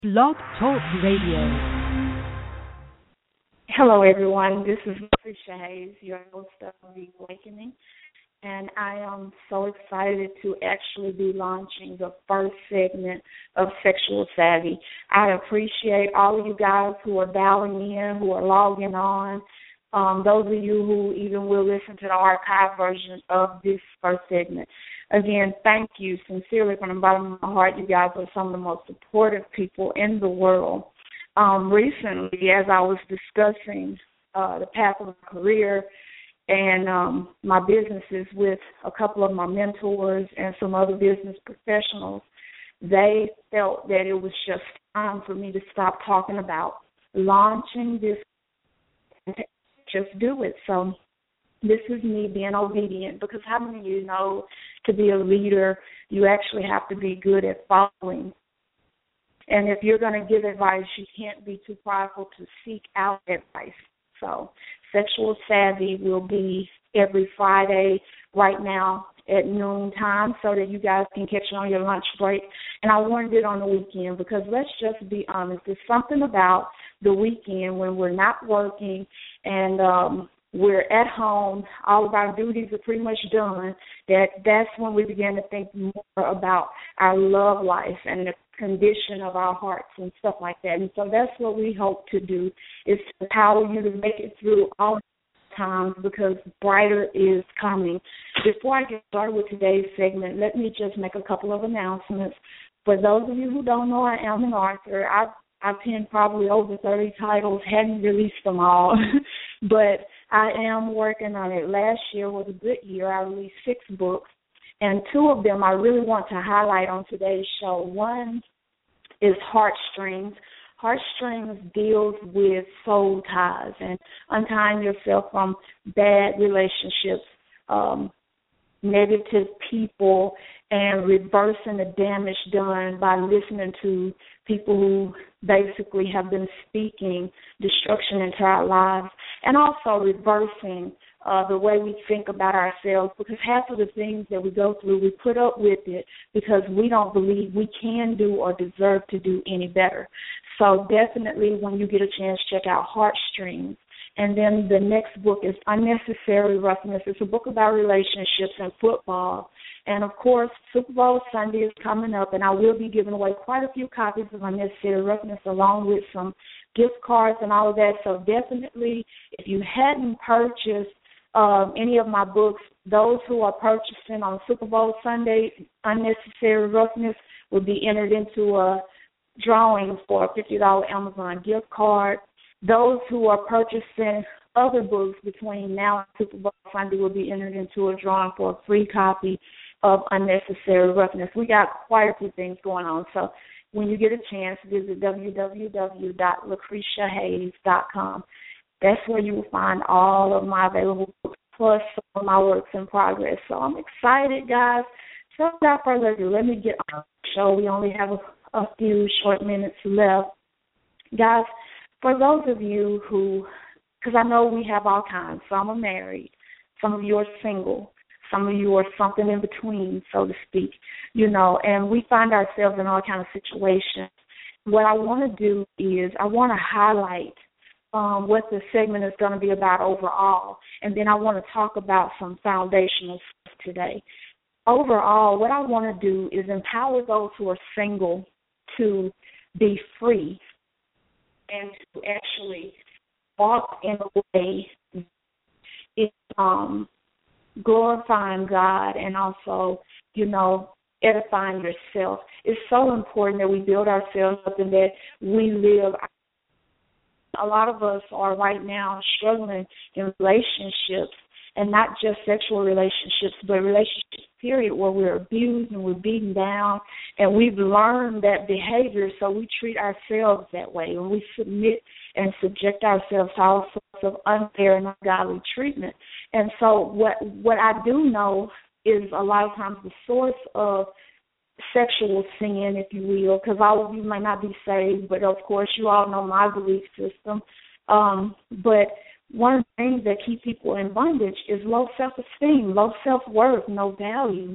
Blog Talk Radio. Hello, everyone. This is Lucretia Hayes, your host of The Awakening, and I am so excited to actually be launching the first segment of Sexual Savvy. I appreciate all of you guys who are dialing in, who are logging on, those of you who even will listen to the archive version of this first segment. Again, thank you sincerely from the bottom of my heart. You guys are some of the most supportive people in the world. Recently, as I was discussing the path of my career and my businesses with a couple of my mentors and some other business professionals, they felt that it was just time for me to stop talking about launching this and just do it. So this is me being obedient, because how many of you know to be a leader, you actually have to be good at following. And if you're going to give advice, you can't be too prideful to seek out advice. So Sexual Savvy will be every Friday right now at noon time so that you guys can catch it on your lunch break. And I wanted it on the weekend because let's just be honest. There's something about the weekend when we're not working and we're at home, all of our duties are pretty much done, that's when we begin to think more about our love life and the condition of our hearts and stuff like that. And so that's what we hope to do, is to empower you to make it through all times, because brighter is coming. Before I get started with today's segment, let me just make a couple of announcements. For those of you who don't know, I am an author. I've penned probably over 30 titles, hadn't released them all, but I am working on it. Last year was a good year. I released 6 books, and 2 of them I really want to highlight on today's show. One is Heartstrings. Heartstrings deals with soul ties and untying yourself from bad relationships, negative people, and reversing the damage done by listening to people who basically have been speaking destruction into our lives, and also reversing the way we think about ourselves, because half of the things that we go through, we put up with it because we don't believe we can do or deserve to do any better. So definitely when you get a chance, check out Heartstrings. And then the next book is Unnecessary Roughness. It's a book about relationships and football. And, of course, Super Bowl Sunday is coming up, and I will be giving away quite a few copies of Unnecessary Roughness along with some gift cards and all of that. So definitely, if you hadn't purchased any of my books, those who are purchasing on Super Bowl Sunday, Unnecessary Roughness, will be entered into a drawing for a $50 Amazon gift card. Those who are purchasing other books between now and Super Bowl Sunday will be entered into a drawing for a free copy of Unnecessary Roughness. We got quite a few things going on. So when you get a chance, visit www.lucretiahayes.com. That's where you will find all of my available books, plus some of my works in progress. So I'm excited, guys. So without further ado, let me get on the show. We only have a few short minutes left. Guys, for those of you who, because I know we have all kinds. Some are married. Some of you are single. Some of you are something in between, so to speak, and we find ourselves in all kinds of situations. What I want to do is I want to highlight what the segment is going to be about overall, and then I want to talk about some foundational stuff today. Overall, what I want to do is empower those who are single to be free and to actually walk in a way is glorifying God and also, edifying yourself. It's so important that we build ourselves up and that we live. A lot of us are right now struggling in relationships, and not just sexual relationships, but relationships, period, where we're abused and we're beaten down, and we've learned that behavior, so we treat ourselves that way, and we submit and subject ourselves to all sorts of unfair and ungodly treatment. And so what I do know is a lot of times the source of sexual sin, if you will, because all of you might not be saved, but of course you all know my belief system. But one of the things that keep people in bondage is low self-esteem, low self-worth, no value.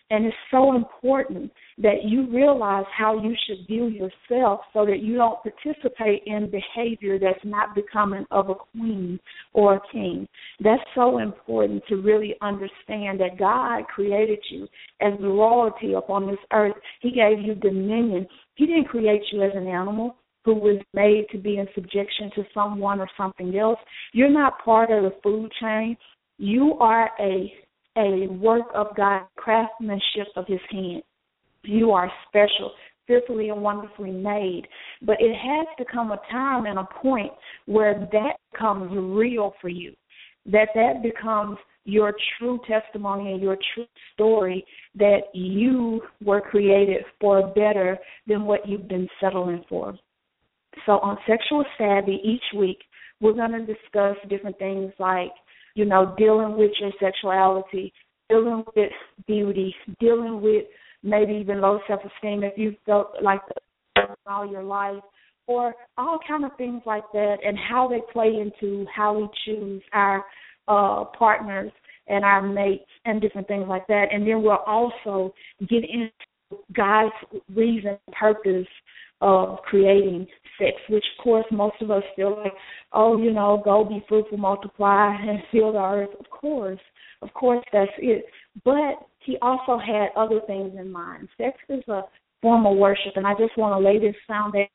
And it's so important that you realize how you should view yourself so that you don't participate in behavior that's not becoming of a queen or a king. That's so important to really understand that God created you as the royalty upon this earth. He gave you dominion. He didn't create you as an animal who was made to be in subjection to someone or something else. You're not part of the food chain. You are a work of God, craftsmanship of his hand. You are special, fearfully and wonderfully made. But it has to come a time and a point where that becomes real for you, that becomes your true testimony and your true story, that you were created for better than what you've been settling for. So on Sexual Savvy, each week, we're going to discuss different things like, dealing with your sexuality, dealing with beauty, dealing with maybe even low self-esteem if you felt like that all your life, or all kind of things like that, and how they play into how we choose our partners and our mates and different things like that. And then we'll also get into God's reason and purpose of creating sex, which, of course, most of us feel like, go be fruitful, multiply, and fill the earth. Of course, that's it. But he also had other things in mind. Sex is a form of worship, and I just want to lay this foundation.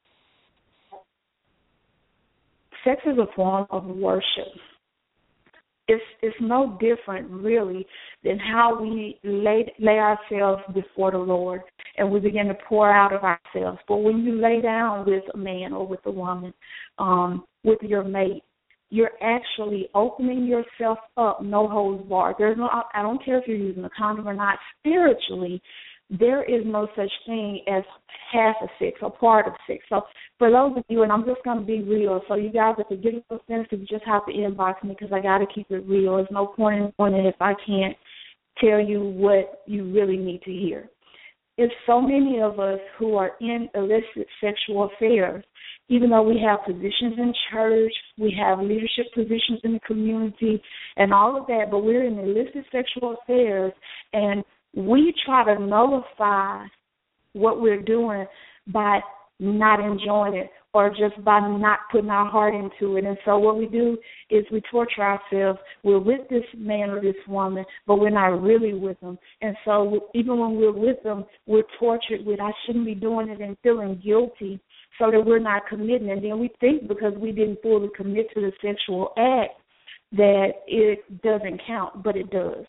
Sex is a form of worship. It's no different, really, than how we lay ourselves before the Lord and we begin to pour out of ourselves. But when you lay down with a man or with a woman, with your mate, you're actually opening yourself up, no holds barred. I don't care if you're using a condom or not. Spiritually, there is no such thing as half of sex or part of sex. So for those of you, and I'm just going to be real, so you guys, if you get a sense, you just have to inbox me because I got to keep it real. There's no point in it if I can't tell you what you really need to hear. It's so many of us who are in illicit sexual affairs, even though we have positions in church, we have leadership positions in the community and all of that, but we're in illicit sexual affairs, and we try to nullify what we're doing by not enjoying it or just by not putting our heart into it. And so what we do is we torture ourselves. We're with this man or this woman, but we're not really with them. And so even when we're with them, we're tortured with, I shouldn't be doing it, and feeling guilty so that we're not committing. And then we think because we didn't fully commit to the sexual act that it doesn't count, but it does.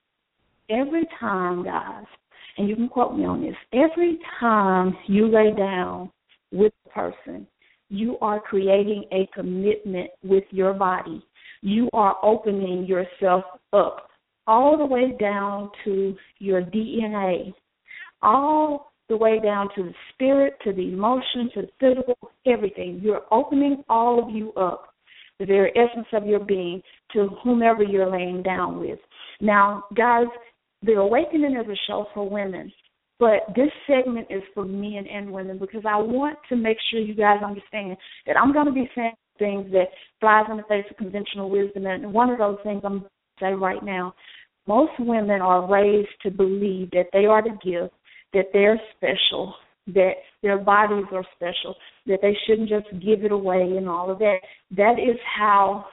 Every time, guys, and you can quote me on this, every time you lay down with a person, you are creating a commitment with your body. You are opening yourself up all the way down to your DNA, all the way down to the spirit, to the emotion, to the physical, everything. You're opening all of you up, the very essence of your being, to whomever you're laying down with. Now, guys, The Awakening is a show for women, but this segment is for men and women because I want to make sure you guys understand that I'm going to be saying things that flies in the face of conventional wisdom, and one of those things I'm going to say right now, most women are raised to believe that they are the gift, that they're special, that their bodies are special, that they shouldn't just give it away and all of that. That is how,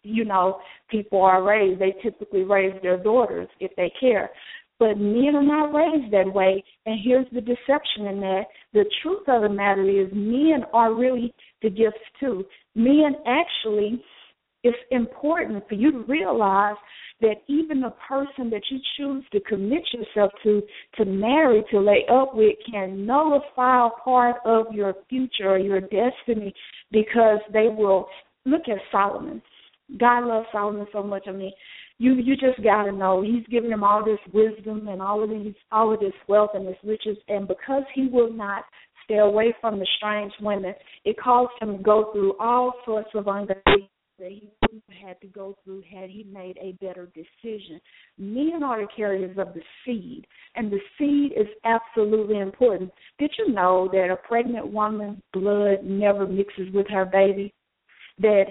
people are raised. They typically raise their daughters if they care. But men are not raised that way, and here's the deception in that. The truth of the matter is men are really the gifts too. Men actually, it's important for you to realize that even the person that you choose to commit yourself to marry, to lay up with, can nullify a part of your future or your destiny because they will. Look at Solomon. God loves Solomon so much. I mean, you just got to know he's giving him all this wisdom and all of this wealth and this riches, and because he will not stay away from the strange women, it caused him to go through all sorts of ungodly that he wouldn't have had to go through had he made a better decision. Men are the carriers of the seed, and the seed is absolutely important. Did you know that a pregnant woman's blood never mixes with her baby? That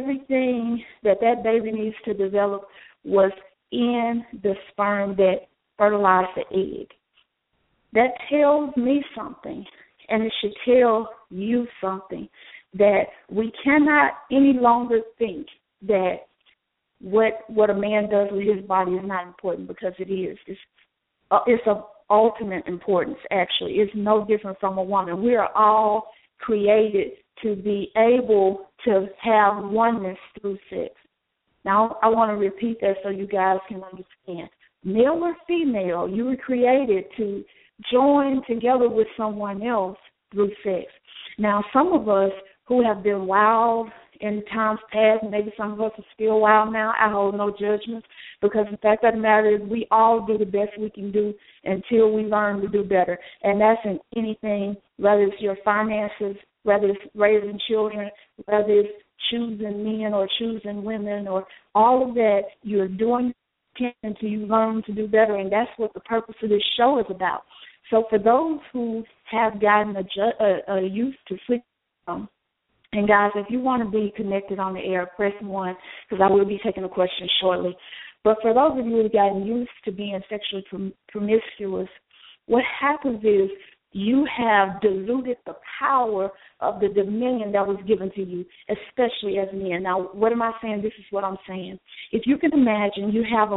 everything that baby needs to develop was in the sperm that fertilize the egg. That tells me something, and it should tell you something, that we cannot any longer think that what a man does with his body is not important, because it is. It's of ultimate importance, actually. It's no different from a woman. We are all created to be able to have oneness through sex. Now, I want to repeat that so you guys can understand. Male or female, you were created to join together with someone else through sex. Now, some of us who have been wild in times past, maybe some of us are still wild now, I hold no judgments, because the fact of the matter is we all do the best we can do until we learn to do better. And that's in anything, whether it's your finances, whether it's raising children, whether it's choosing men or choosing women, or all of that, you're doing until you learn to do better, and that's what the purpose of this show is about. So for those who have gotten used to sleep, and guys, if you want to be connected on the air, press 1, because I will be taking a question shortly. But for those of you who have gotten used to being sexually promiscuous, what happens is you have diluted the power of the dominion that was given to you, especially as men. Now, what am I saying? This is what I'm saying. If you can imagine, you have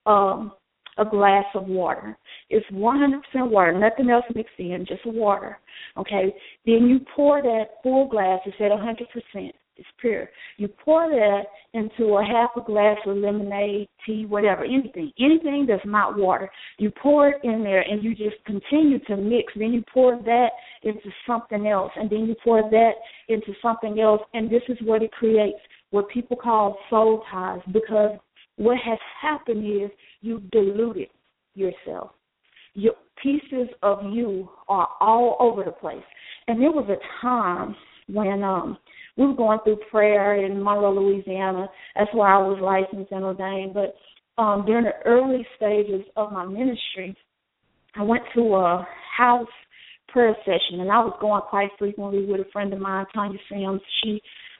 a glass of water. It's 100% water, nothing else mixed in, just water, okay? Then you pour that full glass, it's at 100%, it's pure. You pour that into a half a glass of lemonade, tea, whatever, anything that's not water. You pour it in there and you just continue to mix. Then you pour that into something else, and then you pour that into something else, and this is what it creates, what people call soul ties, because what has happened is you've diluted yourself. Your pieces of you are all over the place. And there was a time when we were going through prayer in Monroe, Louisiana. That's where I was licensed and ordained. But during the early stages of my ministry, I went to a house prayer session, and I was going quite frequently with a friend of mine, Tanya Sims. She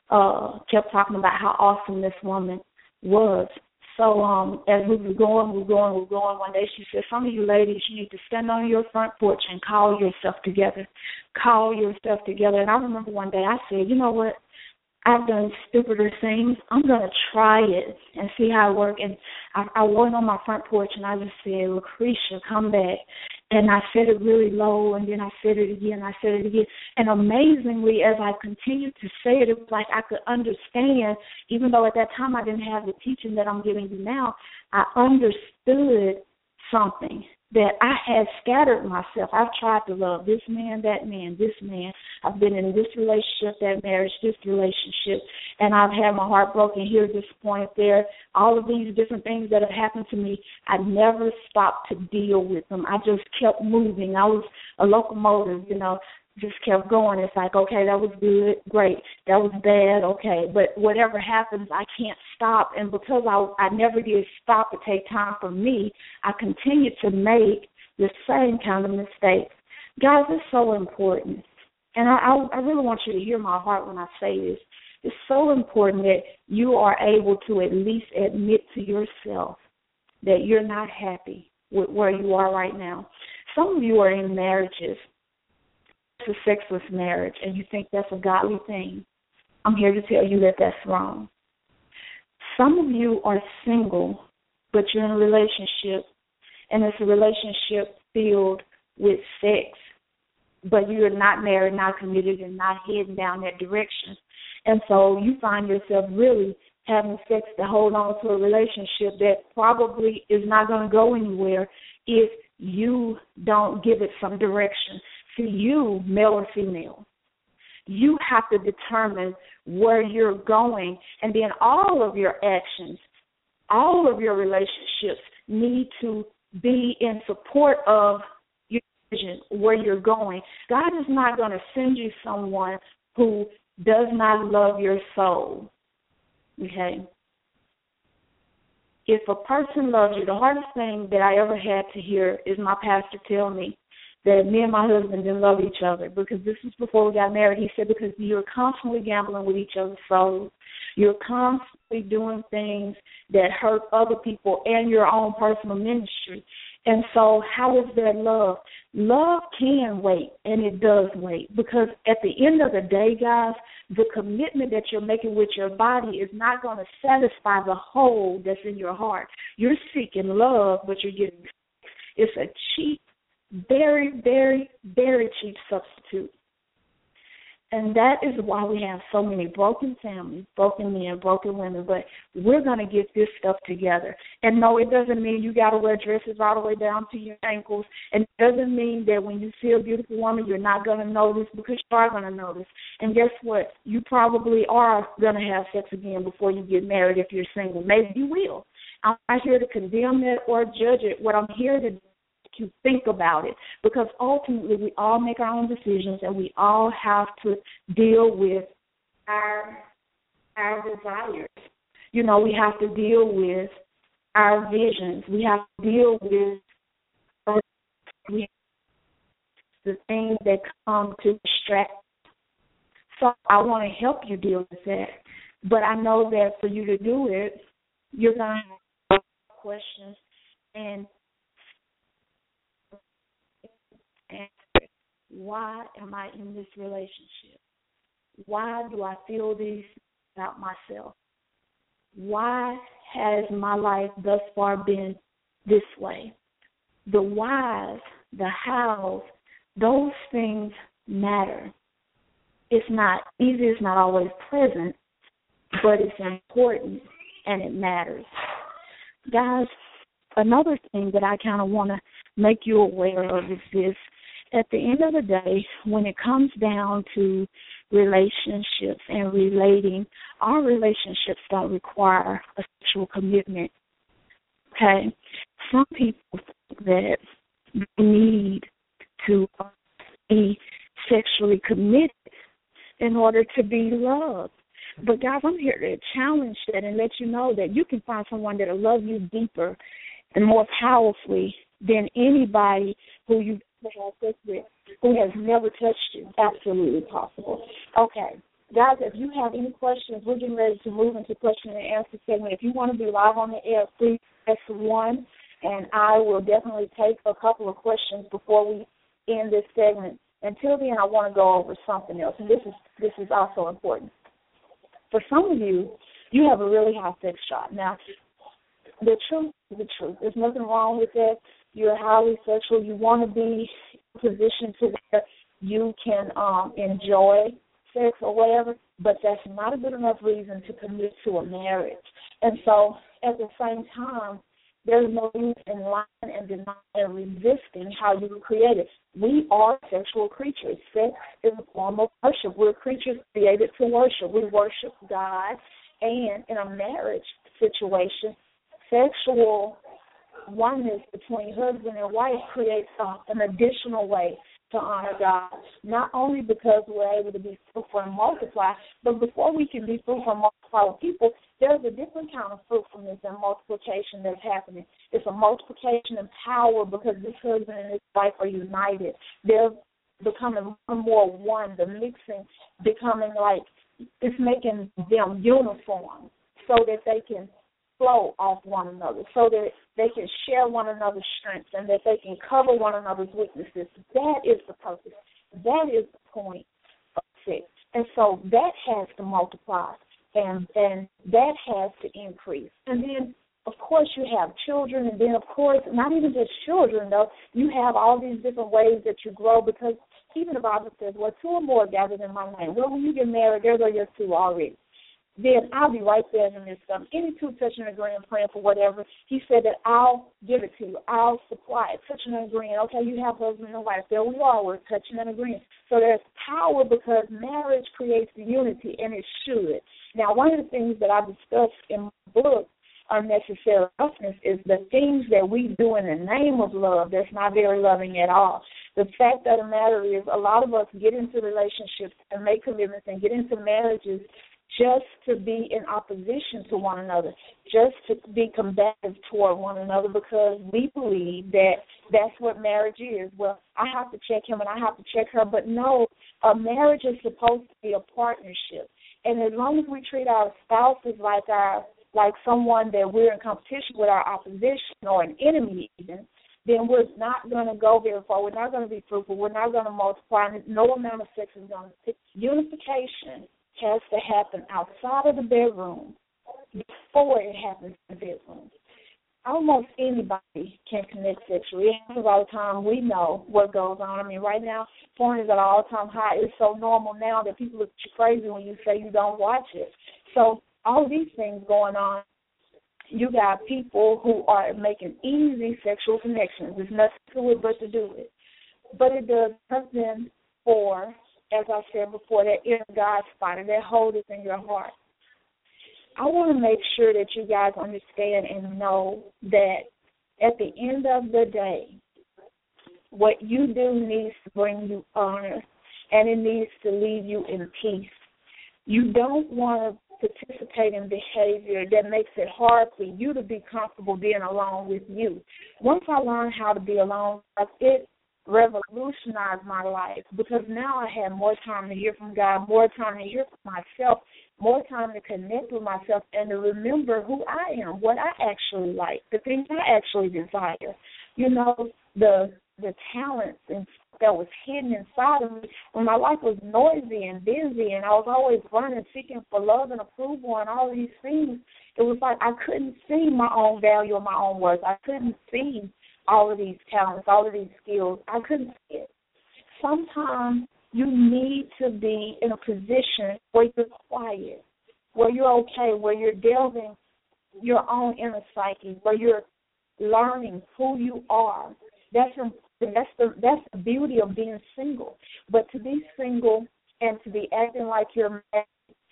kept talking about how awesome this woman was. So as we were going, one day she said, some of you ladies, you need to stand on your front porch and call yourself together. Call yourself together. And I remember one day I said, you know what? I've done stupider things. I'm going to try it and see how it works. And I went on my front porch and I just said, Lucretia, come back. And I said it really low, and then I said it again, And amazingly, as I continued to say it, it was like I could understand, even though at that time I didn't have the teaching that I'm giving you now, I understood something, that I had scattered myself. I've tried to love this man, that man, this man. I've been in this relationship, that marriage, this relationship, and I've had my heart broken here, disappointed there. All of these different things that have happened to me, I never stopped to deal with them. I just kept moving. I was a locomotive, just kept going. It's like, okay, that was good, great. That was bad, okay. But whatever happens, I can't stop. And because I never did stop to take time for me, I continued to make the same kind of mistakes. Guys, it's so important. And I really want you to hear my heart when I say this. It's so important that you are able to at least admit to yourself that you're not happy with where you are right now. Some of you are in marriages. It's a sexless marriage, and you think that's a godly thing. I'm here to tell you that that's wrong. Some of you are single, but you're in a relationship, and it's a relationship filled with sex, but you're not married, not committed, and not heading down that direction. And so you find yourself really having sex to hold on to a relationship that probably is not going to go anywhere if you don't give it some direction. To you, male or female, you have to determine where you're going, and then all of your actions, all of your relationships need to be in support of your vision, where you're going. God is not going to send you someone who does not love your soul, okay? If a person loves you, the hardest thing that I ever had to hear is my pastor tell me that me and my husband didn't love each other, because this was before we got married. He said, because you're constantly gambling with each other's souls. You're constantly doing things that hurt other people and your own personal ministry. And so how is there love? Love can wait, and it does wait, because at the end of the day, guys, the commitment that you're making with your body is not going to satisfy the hole that's in your heart. You're seeking love, but you're getting sex. It's a cheap, very, very, very cheap substitute. And that is why we have so many broken families, broken men, broken women. But we're going to get this stuff together. And no, it doesn't mean you got to wear dresses all the way down to your ankles. And it doesn't mean that when you see a beautiful woman, you're not going to notice, because you are going to notice. And guess what? You probably are going to have sex again before you get married if you're single. Maybe you will. I'm not here to condemn it or judge it. What I'm here to to think about it, because ultimately we all make our own decisions, and we all have to deal with our desires. You know, we have to deal with our visions. We have to deal with the things that come to distract. So I want to help you deal with that. But I know that for you to do it, you're going to have questions and why am I in this relationship? Why do I feel these about myself? Why has my life thus far been this way? The whys, the hows, those things matter. It's not easy, it's not always present, but it's important and it matters. Guys, another thing that I kind of want to make you aware of is this. At the end of the day, when it comes down to relationships and relating, our relationships don't require a sexual commitment. Okay? Some people think that they need to be sexually committed in order to be loved. But guys, I'm here to challenge that and let you know that you can find someone that will love you deeper and more powerfully than anybody who you have sex with, who has never touched you. Absolutely possible. Okay. Guys, if you have any questions, we're getting ready to move into question and answer segment. If you want to be live on the air, please press 1, and I will definitely take a couple of questions before we end this segment. Until then, I want to go over something else, and this is also important. For some of you, you have a really high sex drive. Now, the truth is the truth. There's nothing wrong with that. You're highly sexual. You want to be in a position to where you can enjoy sex or whatever, but that's not a good enough reason to commit to a marriage. And so at the same time, there's no use in lying and denying and resisting how you were created. We are sexual creatures. Sex is a form of worship. We're creatures created to worship. We worship God, and in a marriage situation, sexual oneness between husband and wife creates an additional way to honor God, not only because we're able to be fruitful and multiply, but before we can be fruitful and multiply with people, there's a different kind of fruitfulness and multiplication that's happening. It's a multiplication and power because this husband and his wife are united. They're becoming more and more one, the mixing becoming like it's making them uniform so that they can flow off one another, so that they can share one another's strengths and that they can cover one another's weaknesses. That is the purpose. That is the point of sex. And so that has to multiply and that has to increase. And then, of course, you have children, and then, of course, not even just children, though, you have all these different ways that you grow, because even the Bible says, well, 2 or more gathered in my name. Well, when you get married, there go your 2 already. Then I'll be right there in the midst of them. Any 2 touching and agreeing, praying for whatever. He said that I'll give it to you. I'll supply it. Touching and agreeing. Okay, you have husband and wife. There we are. We're touching and agreeing. So there's power because marriage creates the unity, and it should. Now, one of the things that I discussed in my book, Unnecessary Roughness, is the things that we do in the name of love that's not very loving at all. The fact of the matter is a lot of us get into relationships and make commitments and get into marriages just to be in opposition to one another, just to be combative toward one another because we believe that that's what marriage is. Well, I have to check him and I have to check her, but no, a marriage is supposed to be a partnership. And as long as we treat our spouses like someone that we're in competition with, our opposition or an enemy even, then we're not going to go very far. We're not going to be fruitful. We're not going to multiply. No amount of sex is going to. Unification has to happen outside of the bedroom before it happens in the bedroom. Almost anybody can connect sexually. And all the time we know what goes on. I mean, right now, porn is at an all-time high. It's so normal now that people look at you crazy when you say you don't watch it. So all of these things going on. You got people who are making easy sexual connections. There's nothing to it but to do it. But it does nothing for, as I said before, that inner God spot, that hold is in your heart. I want to make sure that you guys understand and know that at the end of the day, what you do needs to bring you honor, and it needs to leave you in peace. You don't want to participate in behavior that makes it hard for you to be comfortable being alone with you. Once I learned how to be alone, it revolutionized my life because now I have more time to hear from God, more time to hear from myself, more time to connect with myself and to remember who I am, what I actually like, the things I actually desire. You know, the talents and that was hidden inside of me when my life was noisy and busy and I was always running, seeking for love and approval and all of these things. It was like I couldn't see my own value or my own worth. I couldn't see all of these talents, all of these skills. I couldn't see it. Sometimes you need to be in a position where you're quiet, where you're okay, where you're delving your own inner psyche, where you're learning who you are. That's the beauty of being single. But to be single and to be acting like you're married,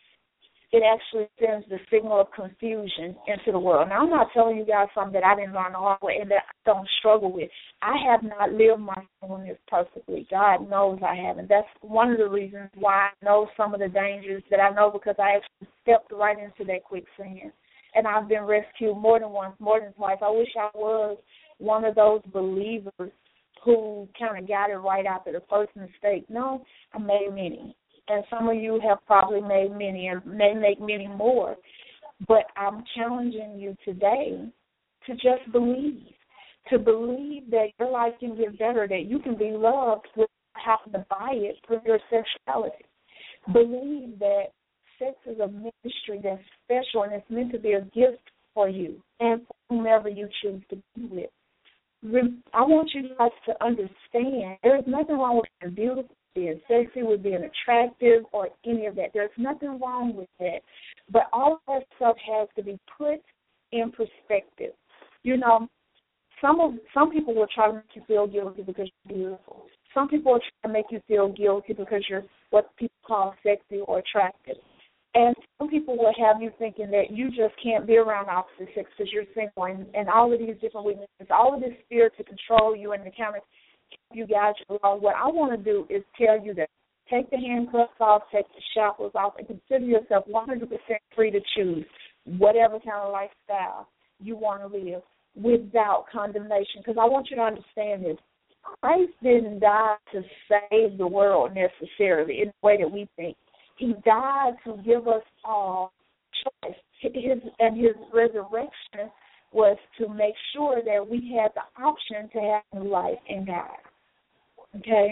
it actually sends the signal of confusion into the world. Now, I'm not telling you guys something that I didn't learn the hard way and that I don't struggle with. I have not lived my singleness perfectly. God knows I haven't. That's one of the reasons why I know some of the dangers that I know because I actually stepped right into that quicksand. And I've been rescued more than once, more than twice. I wish I was one of those believers who kind of got it right after the first mistake. No, I made many. And some of you have probably made many and may make many more. But I'm challenging you today to just believe, to believe that your life can get better, that you can be loved without having to buy it through your sexuality. Believe that sex is a ministry that's special and it's meant to be a gift for you and for whomever you choose to be with. I want you guys to understand there's nothing wrong with being beautiful, being sexy, with being attractive, or any of that. There's nothing wrong with that. But all of that stuff has to be put in perspective. You know, some people will try to make you feel guilty because you're beautiful. Some people will try to make you feel guilty because you're what people call sexy or attractive. And some people will have you thinking that you just can't be around opposite sex because you're single and all of these different weaknesses, all of this fear to control you and to kind of keep you guys along. What I want to do is tell you that take the handcuffs off, take the shackles off, and consider yourself 100% free to choose whatever kind of lifestyle you want to live without condemnation. Because I want you to understand this. Christ didn't die to save the world necessarily in the way that we think. He died to give us all choice. His resurrection was to make sure that we had the option to have new life in God. Okay?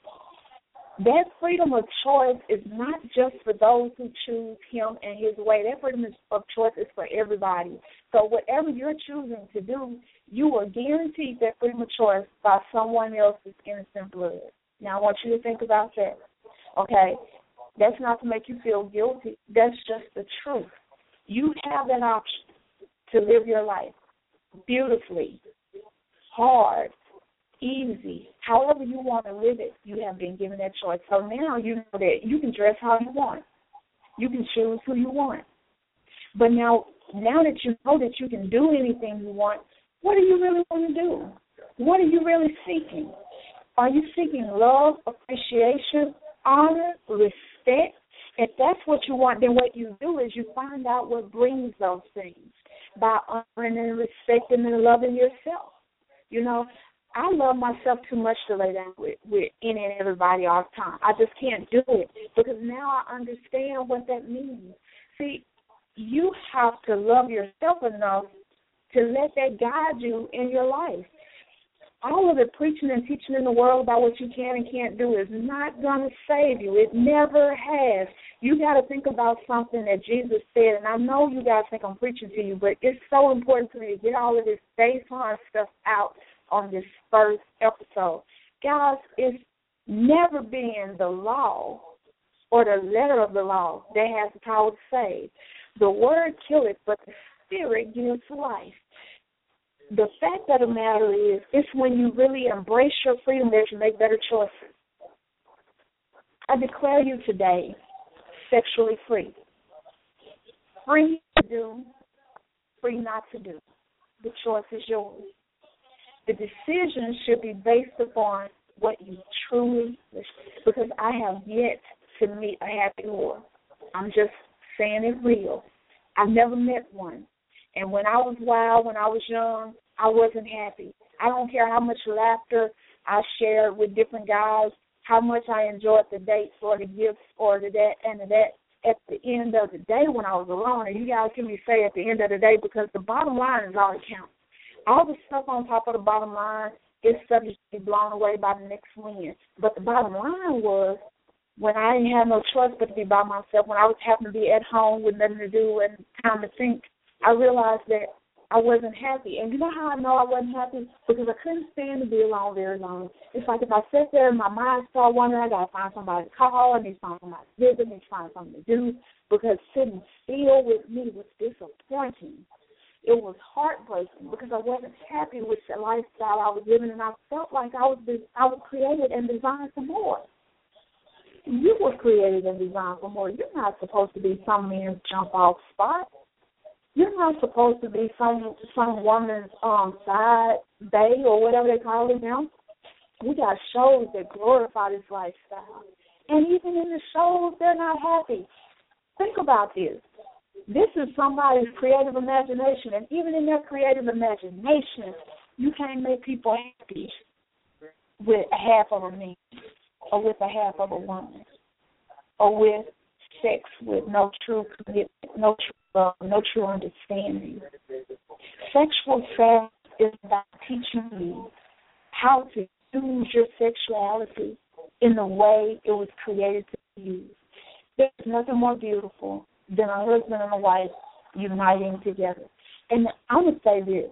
That freedom of choice is not just for those who choose him and his way. That freedom of choice is for everybody. So whatever you're choosing to do, you are guaranteed that freedom of choice by someone else's innocent blood. Now, I want you to think about that. Okay? That's not to make you feel guilty. That's just the truth. You have that option to live your life beautifully, hard, easy, however you want to live it. You have been given that choice. So now you know that you can dress how you want. You can choose who you want. But now that you know that you can do anything you want, what do you really want to do? What are you really seeking? Are you seeking love, appreciation, honor, respect? If that's what you want, then what you do is you find out what brings those things by honoring and respecting and loving yourself. You know, I love myself too much to lay down with any and everybody all the time. I just can't do it because now I understand what that means. See, you have to love yourself enough to let that guide you in your life. all of the preaching and teaching in the world about what you can and can't do is not going to save you. It never has. You got to think about something that Jesus said, and I know you guys think I'm preaching to you, but it's so important to me to get all of this baseline stuff out on this first episode. Guys, it's never been the law or the letter of the law that has the power to save. The word killeth, but the Spirit gives life. The fact of the matter is, it's when you really embrace your freedom that you make better choices. I declare you today sexually free. Free to do, free not to do. The choice is yours. The decision should be based upon what you truly wish, because I have yet to meet a happy whore. I'm just saying it real. I've never met one. And when I was wild, when I was young, I wasn't happy. I don't care how much laughter I shared with different guys, how much I enjoyed the dates or the gifts or the that and the that. At the end of the day when I was alone, and you guys hear me say at the end of the day, because the bottom line is all that counts. All the stuff on top of the bottom line is subject to be blown away by the next wind. But the bottom line was, when I didn't have no choice but to be by myself, when I was having to be at home with nothing to do and time to think, I realized that I wasn't happy. And you know how I know I wasn't happy? Because I couldn't stand to be alone very long. It's like if I sit there and my mind started wandering, I got to find somebody to call, I need to find somebody to visit, I need to find something to do, because sitting still with me was disappointing. It was heartbreaking because I wasn't happy with the lifestyle I was living, and I felt like I was created and designed for more. You were created and designed for more. You're not supposed to be some man's jump off spot. You're not supposed to be some woman's side bae or whatever they call it now. We got shows that glorify this lifestyle. And even in the shows, they're not happy. Think about this. This is somebody's creative imagination, and even in their creative imagination, you can't make people happy with a half of a man or with a half of a woman or with sex with no true commitment, no true love, no true understanding. Sexual sex is about teaching you how to use your sexuality in the way it was created to be used. There's nothing more beautiful than a husband and a wife uniting together. And I'm going to say this.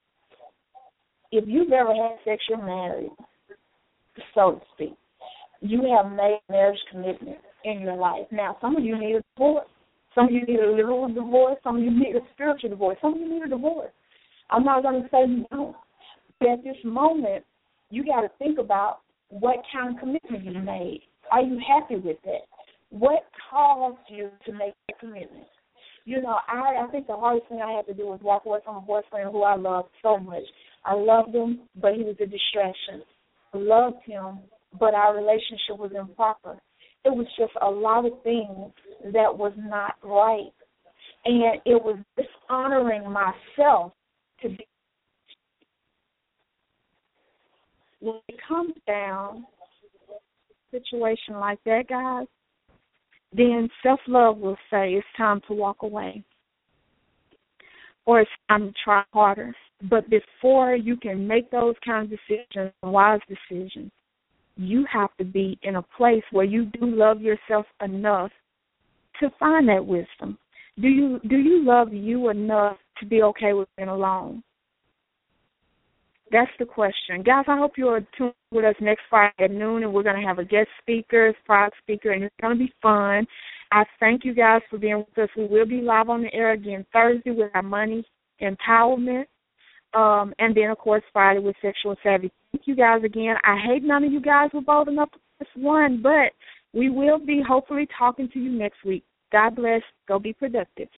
If you've ever had sex, you're married, so to speak. You have made marriage commitments in your life. Now, some of you need a divorce. Some of you need a literal divorce. Some of you need a spiritual divorce. Some of you need a divorce. I'm not going to say no. But at this moment, you got to think about what kind of commitment you made. Are you happy with that? What caused you to make that commitment? You know, I think the hardest thing I had to do was walk away from a boyfriend who I loved so much. I loved him, but he was a distraction. I loved him, but our relationship was improper. It was just a lot of things that was not right. And it was dishonoring myself to be. When it comes down to a situation like that, guys, then self-love will say it's time to walk away or it's time to try harder. But before you can make those kinds of decisions, wise decisions, you have to be in a place where you do love yourself enough to find that wisdom. Do you love you enough to be okay with being alone? That's the question. Guys, I hope you're tuned with us next Friday at noon, and we're going to have a guest speaker, surprise speaker, and it's going to be fun. I thank you guys for being with us. We will be live on the air again Thursday with our money empowerment, and then, of course, Friday with Sexual Savvy. Thank you guys again. I hate none of you guys were bold enough to press one, but we will be hopefully talking to you next week. God bless. Go be productive.